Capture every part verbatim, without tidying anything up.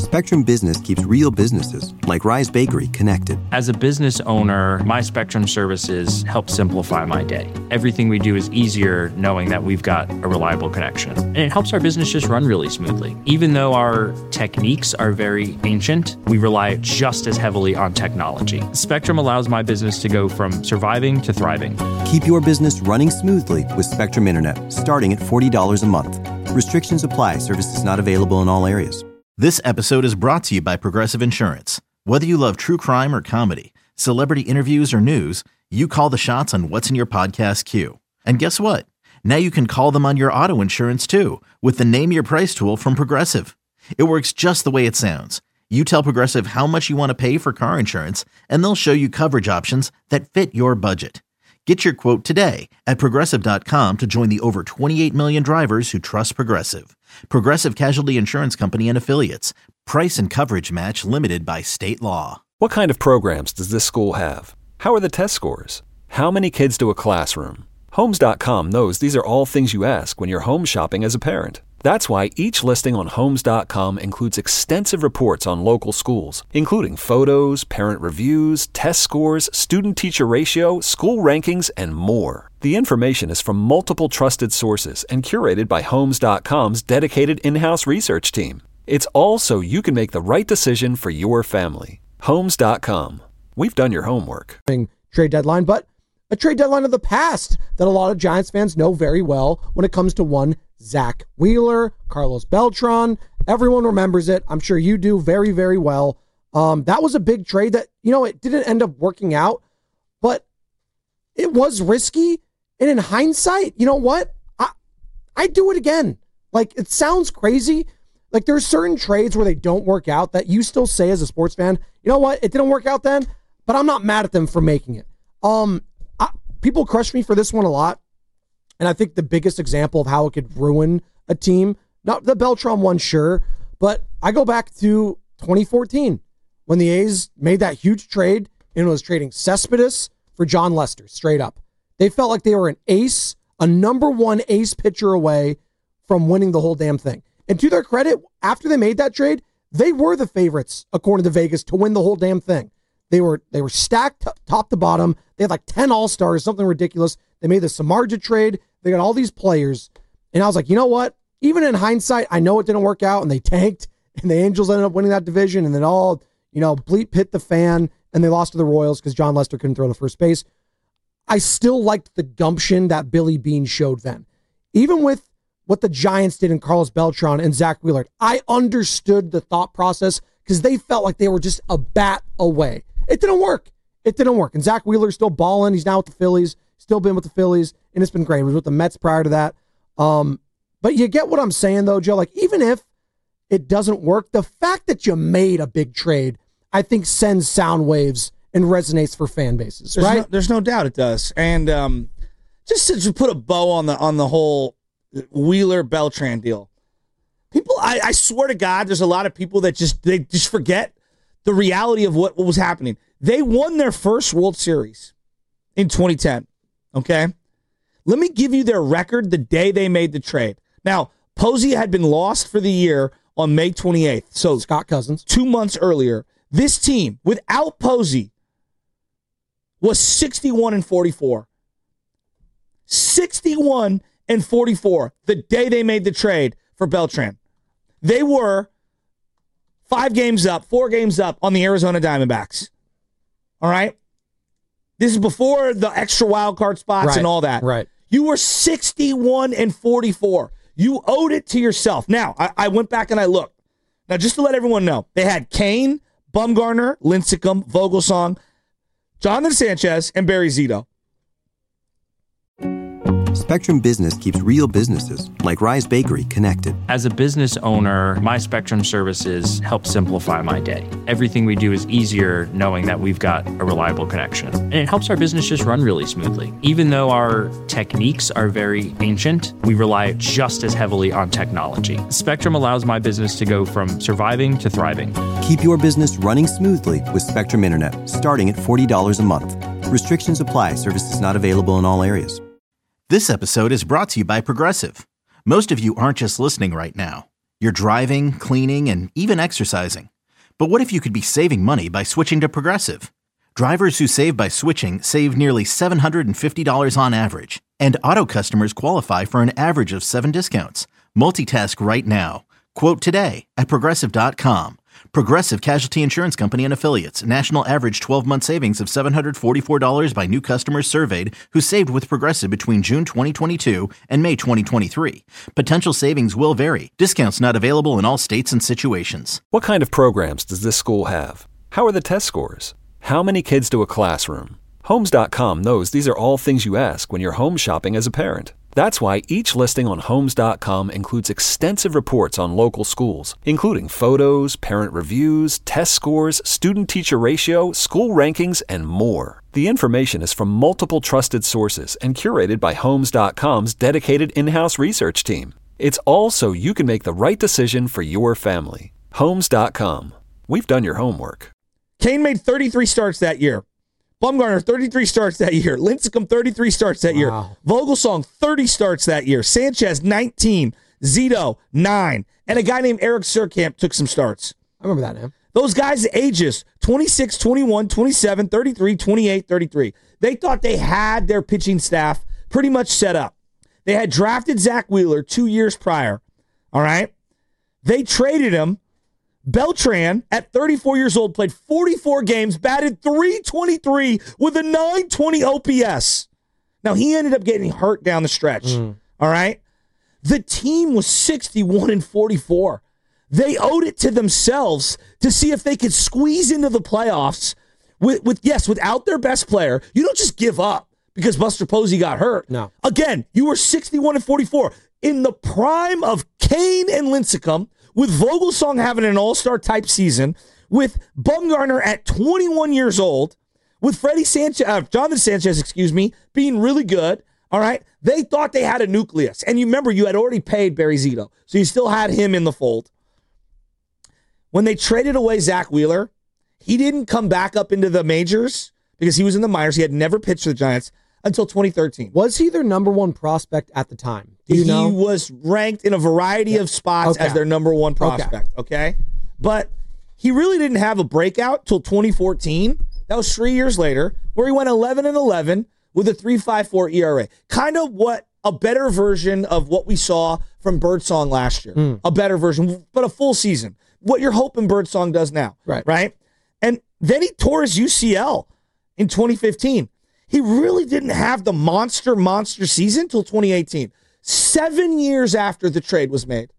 Spectrum Business keeps real businesses, like Rise Bakery, connected. As a business owner, my Spectrum services help simplify my day. Everything we do is easier knowing that we've got a reliable connection. And it helps our business just run really smoothly. Even though our techniques are very ancient, we rely just as heavily on technology. Spectrum allows my business to go from surviving to thriving. Keep your business running smoothly with Spectrum Internet, starting at forty dollars a month. Restrictions apply. Services not available in all areas. This episode is brought to you by Progressive Insurance. Whether you love true crime or comedy, celebrity interviews or news, you call the shots on what's in your podcast queue. And guess what? Now you can call them on your auto insurance too with the Name Your Price tool from Progressive. It works just the way it sounds. You tell Progressive how much you want to pay for car insurance, and they'll show you coverage options that fit your budget. Get your quote today at Progressive dot com to join the over twenty-eight million drivers who trust Progressive. Progressive Casualty Insurance Company and Affiliates. Price and coverage match limited by state law. What kind of programs does this school have? How are the test scores? How many kids to a classroom? Homes dot com knows these are all things you ask when you're home shopping as a parent. That's why each listing on Homes dot com includes extensive reports on local schools, including photos, parent reviews, test scores, student-teacher ratio, school rankings, and more. The information is from multiple trusted sources and curated by Homes dot com's dedicated in-house research team. It's all so you can make the right decision for your family. Homes dot com. We've done your homework. Trade deadline, but a trade deadline of the past that a lot of Giants fans know very well when it comes to one Zach Wheeler, Carlos Beltran. Everyone remembers it. I'm sure you do very, very well. Um, that was a big trade that, you know, it didn't end up working out, but it was risky. And in hindsight, you know what? I I'd do it again. Like, it sounds crazy. Like, there's certain trades where they don't work out that you still say as a sports fan, you know what? It didn't work out then, but I'm not mad at them for making it. Um, I, people crush me for this one a lot. And I think the biggest example of how it could ruin a team, not the Beltran one, sure, but I go back to twenty fourteen when the A's made that huge trade and was trading Cespedes for John Lester, straight up. They felt like they were an ace, a number one ace pitcher away from winning the whole damn thing. And to their credit, after they made that trade, they were the favorites, according to Vegas, to win the whole damn thing. They were they were stacked t- top to bottom. They had like ten All-Stars, something ridiculous. They made the Samardzija trade. They got all these players. And I was like, you know what? Even in hindsight, I know it didn't work out, and they tanked, and the Angels ended up winning that division, and then all, you know, bleep hit the fan, and they lost to the Royals because John Lester couldn't throw to first base. I still liked the gumption that Billy Beane showed then. Even with what the Giants did in Carlos Beltran and Zach Wheeler, I understood the thought process because they felt like they were just a bat away. It didn't work. It didn't work. And Zach Wheeler's still balling. He's now with the Phillies. Still been with the Phillies, and it's been great. He was with the Mets prior to that. Um, but you get what I'm saying, though, Joe. Like, even if it doesn't work, the fact that you made a big trade, I think, sends sound waves and resonates for fan bases, there's right? No, there's no doubt it does. And um, just to, to put a bow on the on the whole Wheeler-Beltran deal, people, I, I swear to God, there's a lot of people that just they just forget the reality of what, what was happening. They won their first World Series in twenty ten. Okay, let me give you their record the day they made the trade. Now, Posey had been lost for the year on May twenty-eighth. So Scott Cousins. Two months earlier, this team, without Posey, was sixty-one and forty-four. sixty-one and forty-four the day they made the trade for Beltran. They were five games up, four games up on the Arizona Diamondbacks. All right? This is before the extra wild card spots right, and all that. Right. You were sixty-one and forty-four. You owed it to yourself. Now, I, I went back and I looked. Now, just to let everyone know, they had Kane, Bumgarner, Lincecum, Vogelsong, Jonathan Sanchez, and Barry Zito. Spectrum Business keeps real businesses, like Rise Bakery, connected. As a business owner, my Spectrum services help simplify my day. Everything we do is easier knowing that we've got a reliable connection. And it helps our business just run really smoothly. Even though our techniques are very ancient, we rely just as heavily on technology. Spectrum allows my business to go from surviving to thriving. Keep your business running smoothly with Spectrum Internet, starting at forty dollars a month. Restrictions apply. Services not available in all areas. This episode is brought to you by Progressive. Most of you aren't just listening right now. You're driving, cleaning, and even exercising. But what if you could be saving money by switching to Progressive? Drivers who save by switching save nearly seven hundred fifty dollars on average, and auto customers qualify for an average of seven discounts. Multitask right now. Quote today at Progressive dot com. Progressive Casualty Insurance Company and Affiliates. National average twelve-month savings of seven hundred forty-four dollars by new customers surveyed who saved with Progressive between June twenty twenty-two and May twenty twenty-three. Potential savings will vary. Discounts not available in all states and situations. What kind of programs does this school have? How are the test scores? How many kids do a classroom? Homes dot com knows these are all things you ask when you're home shopping as a parent. That's why each listing on Homes dot com includes extensive reports on local schools, including photos, parent reviews, test scores, student-teacher ratio, school rankings, and more. The information is from multiple trusted sources and curated by Homes dot com's dedicated in-house research team. It's all so you can make the right decision for your family. Homes dot com. We've done your homework. Kane made thirty-three starts that year. Bumgarner, thirty-three starts that year. Lincecum, thirty-three starts that Wow. year. Vogelsong, thirty starts that year. Sanchez, nineteen. Zito, nine. And a guy named Eric Surkamp took some starts. I remember that name. Those guys' ages, twenty-six, twenty-one, twenty-seven, thirty-three, twenty-eight, thirty-three. They thought they had their pitching staff pretty much set up. They had drafted Zach Wheeler two years prior. All right? They traded him. Beltran, at thirty-four years old, played forty-four games, batted three twenty-three with a nine twenty O P S. Now, he ended up getting hurt down the stretch. Mm. All right? The team was sixty-one and forty-four. They owed it to themselves to see if they could squeeze into the playoffs with, with yes, without their best player. You don't just give up because Buster Posey got hurt. No. Again, you were sixty-one and forty-four. In the prime of Kane and Lincecum, with Vogelsong having an all-star type season, with Bumgarner at twenty-one years old, with Freddie Sanchez, uh, Jonathan Sanchez, excuse me, being really good, all right, they thought they had a nucleus. And you remember, you had already paid Barry Zito, so you still had him in the fold. When they traded away Zach Wheeler, he didn't come back up into the majors because he was in the minors. He had never pitched for the Giants until twenty thirteen. Was he their number one prospect at the time? Do you he know? was ranked in a variety yeah. of spots okay. as their number one prospect, okay. okay? But he really didn't have a breakout till twenty fourteen. That was three years later, where he went eleven and eleven with a three point five four E R A. Kind of what a better version of what we saw from Birdsong last year. Mm. A better version, but a full season. What you're hoping Birdsong does now, right? Right? And then he tore his U C L in twenty fifteen. He really didn't have the monster, monster season till twenty eighteen. Seven years after the trade was made.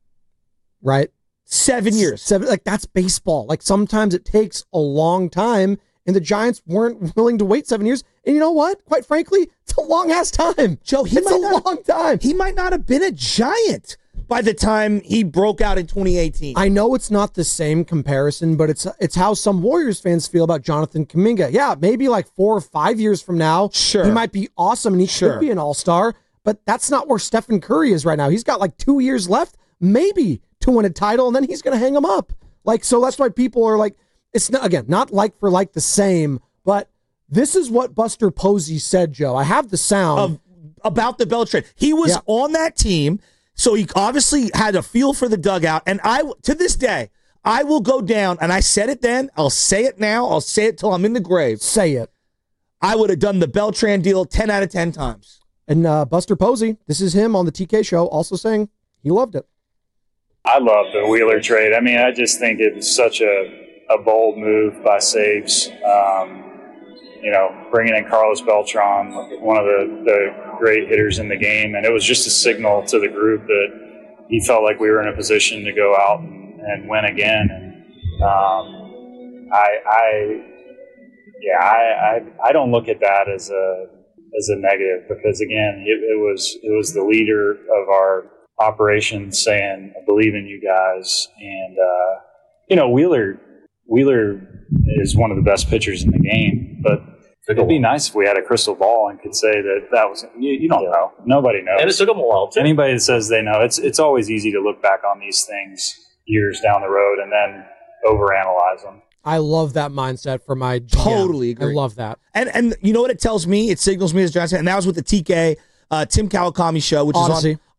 Right? Seven years. Seven, like, that's baseball. Like, sometimes it takes a long time, and the Giants weren't willing to wait seven years. And you know what? Quite frankly, it's a long-ass time. Joe, he it's might a not, long time. He might not have been a Giant by the time he broke out in twenty eighteen. I know it's not the same comparison, but it's it's how some Warriors fans feel about Jonathan Kuminga. Yeah, maybe like four or five years from now, sure, he might be awesome and he sure. could be an all-star, but that's not where Stephen Curry is right now. He's got like two years left, maybe, to win a title, and then he's going to hang him up. Like, so that's why people are like, it's not, again, not like for like the same, but this is what Buster Posey said, Joe. I have the sound. Of, about the Bell trade. He was yeah. on that team. So he obviously had a feel for the dugout. And I, to this day, I will go down, and I said it then, I'll say it now, I'll say it till I'm in the grave. Say it. I would have done the Beltran deal ten out of ten times. And uh, Buster Posey, this is him on the T K show, also saying he loved it. I love the Wheeler trade. I mean, I just think it was such a, a bold move by Saves. Um, you know, bringing in Carlos Beltran, one of the, the great hitters in the game. And it was just a signal to the group that he felt like we were in a position to go out and, and win again. And um, I, I, yeah, I, I, I don't look at that as a as a negative because, again, it, it was it was the leader of our operation saying, I believe in you guys. And, uh, you know, Wheeler Wheeler is one of the best pitchers in the game, but it'd be nice if we had a crystal ball and could say that that was, you, you don't yeah. know. Nobody knows. And it took them a while, too. Anybody that says they know, it's it's always easy to look back on these things years down the road and then overanalyze them. I love that mindset for my G M. Totally agree. I love that. And and you know what it tells me? It signals me as Giants fan, and that was with the T K uh, Tim Kawakami show, which Odyssey. is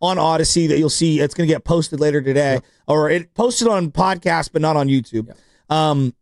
on Odyssey that you'll see. It's going to get posted later today, yep. or it posted on podcast, but not on YouTube. Yep. Um,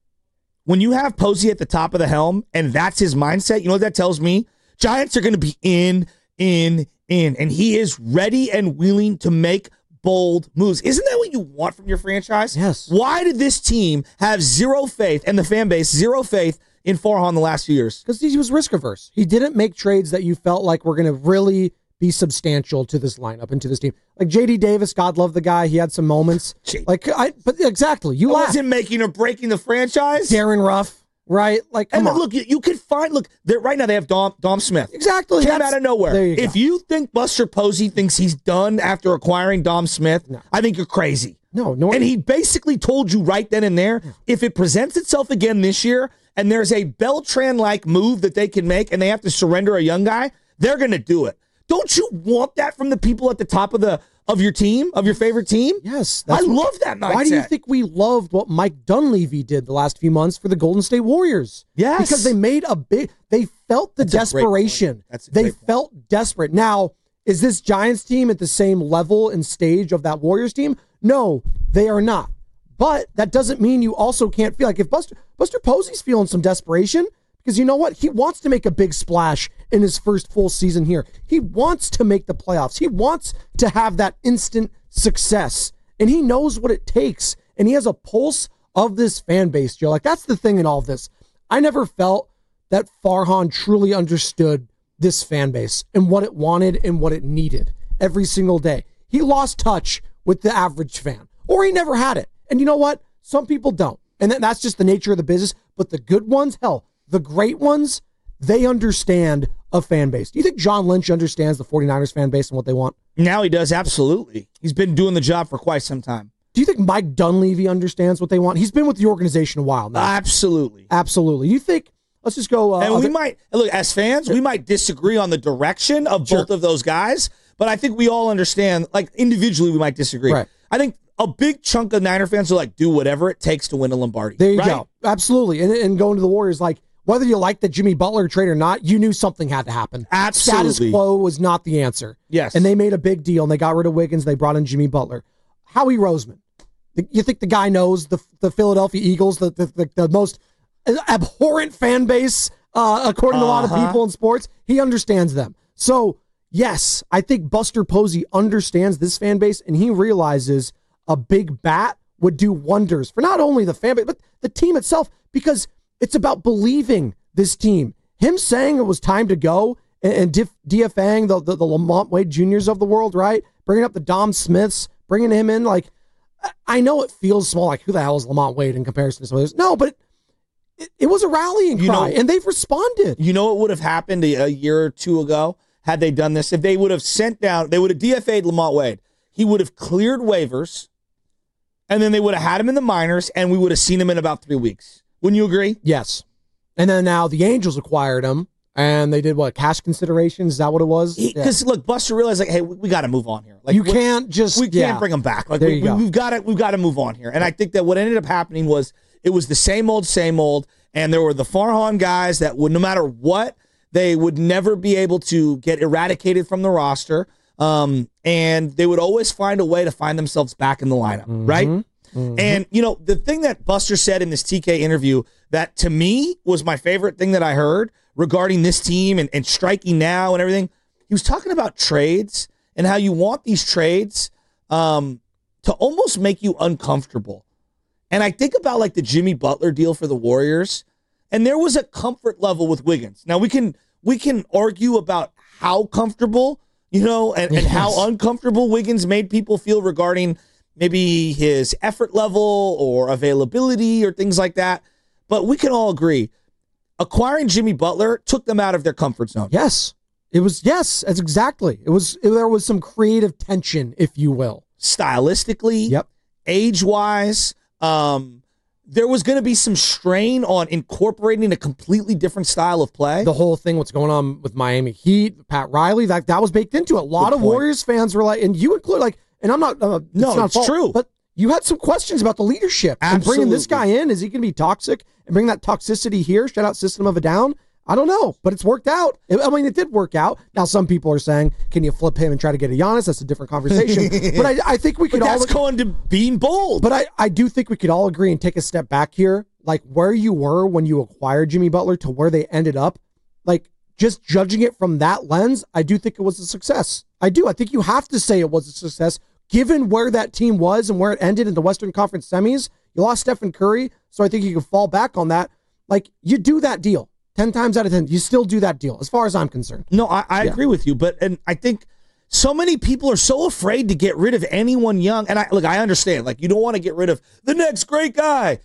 when you have Posey at the top of the helm and that's his mindset, you know what that tells me? Giants are going to be in, in, in, and he is ready and willing to make bold moves. Isn't that what you want from your franchise? Yes. Why did this team have zero faith, and the fan base zero faith in Farhan the last few years? Because he was risk averse. He didn't make trades that you felt like were going to really be substantial to this lineup and to this team. Like J D Davis, God love the guy. He had some moments. Gee. Like I, but exactly, you laugh. wasn't making or breaking the franchise. Darren Ruff, right? Like, come and on. look, you, you could find. Look, right now they have Dom Dom Smith. Exactly, came out of nowhere. There you go. If you think Buster Posey thinks he's done after acquiring Dom Smith, no. I think you're crazy. No, no. And he basically told you right then and there, yeah. if it presents itself again this year, and there's a Beltran-like move that they can make, and they have to surrender a young guy, they're going to do it. Don't you want that from the people at the top of the of your team, of your favorite team? Yes. I what, love that mindset. Why do you think we loved what Mike Dunleavy did the last few months for the Golden State Warriors? Yes. Because they made a big, they felt the That's desperation. They felt point. desperate. Now, is this Giants team at the same level and stage of that Warriors team? No, they are not. But that doesn't mean you also can't feel like if Buster, Buster Posey's feeling some desperation, because you know what? He wants to make a big splash in his first full season here. He wants to make the playoffs. He wants to have that instant success. And he knows what it takes. And he has a pulse of this fan base, Joe. Like, that's the thing in all of this. I never felt that Farhan truly understood this fan base and what it wanted and what it needed every single day. He lost touch with the average fan, or he never had it. And you know what? Some people don't. And that's just the nature of the business. But the good ones, hell, the great ones, they understand a fan base. Do you think John Lynch understands the 49ers fan base and what they want? Now he does, absolutely. He's been doing the job for quite some time. Do you think Mike Dunleavy understands what they want? He's been with the organization a while now. Absolutely. Absolutely. You think, let's just go. Uh, and we other- might, look, as fans, we might disagree on the direction of Sure. both of those guys, but I think we all understand, like individually we might disagree. Right. I think a big chunk of Niner fans are like, do whatever it takes to win a Lombardi. There you right? go. Absolutely. And, and going to the Warriors, like, whether you like the Jimmy Butler trade or not, you knew something had to happen. Absolutely. Status quo was not the answer. Yes. And they made a big deal, and they got rid of Wiggins. They brought in Jimmy Butler. Howie Roseman. You think the guy knows the the Philadelphia Eagles, the the, the, the most abhorrent fan base, uh, according to a lot of Uh-huh. people in sports? He understands them. So, yes, I think Buster Posey understands this fan base, and he realizes a big bat would do wonders for not only the fan base, but the team itself, because it's about believing this team. Him saying it was time to go and, and diff, DFAing the, the, the Lamont Wade Juniors of the world, right? Bringing up the Dom Smiths, bringing him in. Like, I know it feels small, like who the hell is Lamont Wade in comparison to some others? No, but it, it was a rallying You cry, know- and they've responded. You know what would have happened a, a year or two ago had they done this? If they would have sent down, they would have D F A'd Lamont Wade. He would have cleared waivers, and then they would have had him in the minors, and we would have seen him in about three weeks. Wouldn't you agree? Yes. And then now the Angels acquired him, and they did what? Cash considerations? Is that what it was? Because Yeah. look, Buster realized like, hey, we, we got to move on here. Like You we- can't just- we can't yeah. bring him back. Like There we, you go. we, we've got to we've got to move on here. And I think that what ended up happening was it was the same old, same old. And there were the Farhan guys that would, no matter what, they would never be able to get eradicated from the roster. Um, and they would always find a way to find themselves back in the lineup, Mm-hmm. right? And, you know, the thing that Buster said in this T K interview that to me was my favorite thing that I heard regarding this team and, and striking now and everything, he was talking about trades and how you want these trades um, to almost make you uncomfortable. And I think about like the Jimmy Butler deal for the Warriors, and there was a comfort level with Wiggins. Now we can we can argue about how comfortable, you know, and, and how uncomfortable Wiggins made people feel regarding maybe his effort level or availability or things like that. But we can all agree, acquiring Jimmy Butler took them out of their comfort zone. Yes. It was, yes, that's exactly. It was, it, there was some creative tension, if you will. Stylistically, Yep. age-wise, um, there was going to be some strain on incorporating a completely different style of play. The whole thing, what's going on with Miami Heat, Pat Riley, that, that was baked into it. A lot Good of point. Warriors fans were like, and you include, like, and I'm not, uh, No, not it's fault, true. But you had some questions about the leadership and bringing this guy Absolutely. in. Is he going to be toxic and bring that toxicity here? Shout out System of a Down. I don't know, but it's worked out. I mean, it did work out. Now, some people are saying, can you flip him and try to get a Giannis? That's a different conversation. But I, I think we could but all... that's going to being bold. But I, I do think we could all agree and take a step back here. Like, where you were when you acquired Jimmy Butler to where they ended up, like, just judging it from that lens, I do think it was a success. I do. I think you have to say it was a success, given where that team was and where it ended in the Western Conference semis. You lost Stephen Curry, so I think you can fall back on that. Like, you do that deal. ten times out of ten, you still do that deal, as far as I'm concerned. No, I, I yeah. agree with you, but and I think so many people are so afraid to get rid of anyone young. And I look, I understand, like, you don't want to get rid of the next great guy.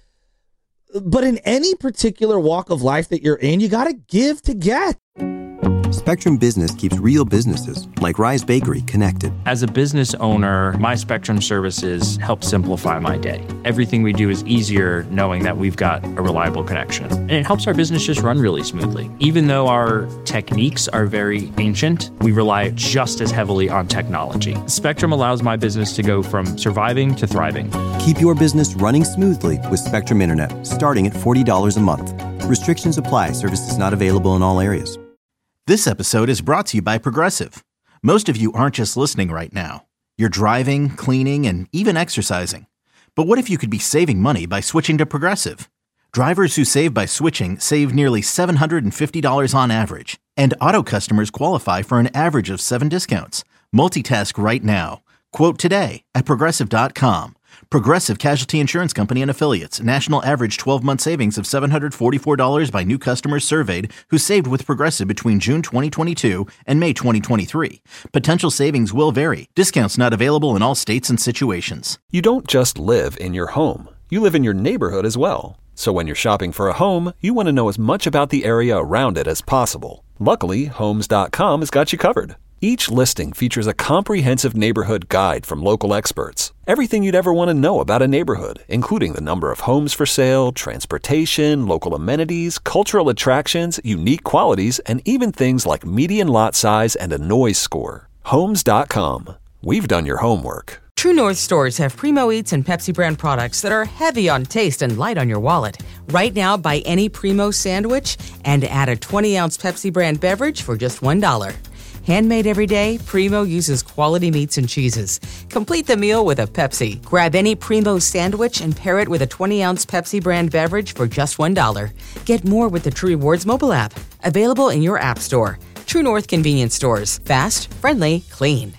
But in any particular walk of life that you're in, you got to give to get. Spectrum Business keeps real businesses, like Rise Bakery, connected. As a business owner, my Spectrum services help simplify my day. Everything we do is easier knowing that we've got a reliable connection. And it helps our business just run really smoothly. Even though our techniques are very ancient, we rely just as heavily on technology. Spectrum allows my business to go from surviving to thriving. Keep your business running smoothly with Spectrum Internet, starting at forty dollars a month. Restrictions apply. Services not available in all areas. This episode is brought to you by Progressive. Most of you aren't just listening right now. You're driving, cleaning, and even exercising. But what if you could be saving money by switching to Progressive? Drivers who save by switching save nearly seven hundred fifty dollars on average. And auto customers qualify for an average of seven discounts. Multitask right now. Quote today at Progressive dot com. Progressive Casualty Insurance Company and Affiliates. National average twelve-month savings of seven hundred forty-four dollars by new customers surveyed who saved with Progressive between June twenty twenty-two and May twenty twenty-three. Potential savings will vary. Discounts not available in all states and situations. You don't just live in your home. You live in your neighborhood as well. So when you're shopping for a home, you want to know as much about the area around it as possible. Luckily, Homes dot com has got you covered. Each listing features a comprehensive neighborhood guide from local experts. Everything you'd ever want to know about a neighborhood, including the number of homes for sale, transportation, local amenities, cultural attractions, unique qualities, and even things like median lot size and a noise score. Homes dot com. We've done your homework. True North stores have Primo Eats and Pepsi brand products that are heavy on taste and light on your wallet. Right now, buy any Primo sandwich and add a twenty-ounce Pepsi brand beverage for just one dollar. Handmade every day, Primo uses quality meats and cheeses. Complete the meal with a Pepsi. Grab any Primo sandwich and pair it with a twenty-ounce Pepsi brand beverage for just one dollar. Get more with the True Rewards mobile app. Available in your app store. True North Convenience Stores. Fast, friendly, clean.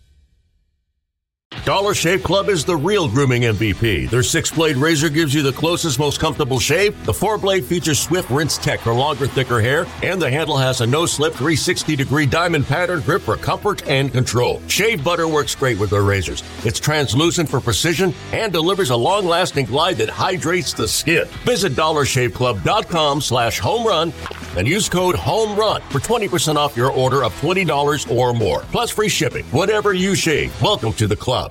Dollar Shave Club is the real grooming M V P. Their six-blade razor gives you the closest, most comfortable shave. The four-blade features Swift Rinse Tech for longer, thicker hair. And the handle has a no-slip three hundred sixty degree diamond pattern grip for comfort and control. Shave butter works great with their razors. It's translucent for precision and delivers a long-lasting glide that hydrates the skin. Visit dollar shave club dot com slash home run and use code HOMERUN for twenty percent off your order of twenty dollars or more. Plus free shipping. Whatever you shave, welcome to the club.